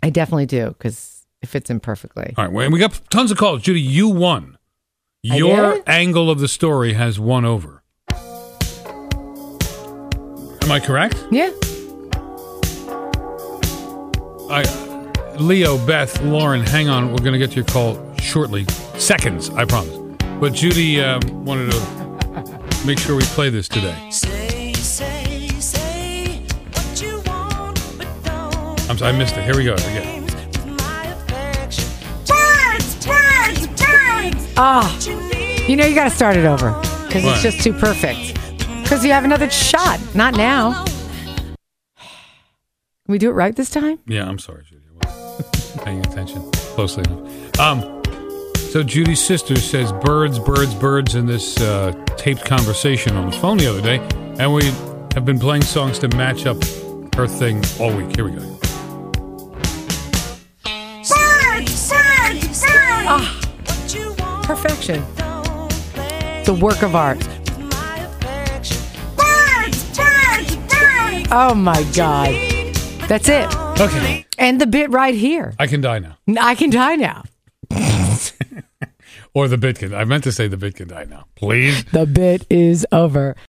I definitely do, because it fits in perfectly. All right, well, we got tons of calls. Judy, you won. Your angle of the story has won over. Am I correct? Yeah. Leo, Beth, Lauren, hang on. We're going to get to your call shortly. Seconds, I promise. But Judy wanted to make sure we play this today. Say what you want, but don't. I'm sorry, I missed it. Here we go again. You know, you got to start it over, because it's just too perfect. Because you have another shot. Not now. Can we do it right this time? Yeah, I'm sorry, Judy. I wasn't paying attention closely enough. So Judy's sister says birds, birds, birds in this taped conversation on the phone the other day, and we have been playing songs to match up her thing all week. Here we go. Birds, birds, birds. Perfection. The work of art. Birds, birds, birds. Oh my God. That's it. Okay. And the bit right here. I can die now. I can die now. Or the bit can. I meant to say the bit can die now. Please. The bit is over.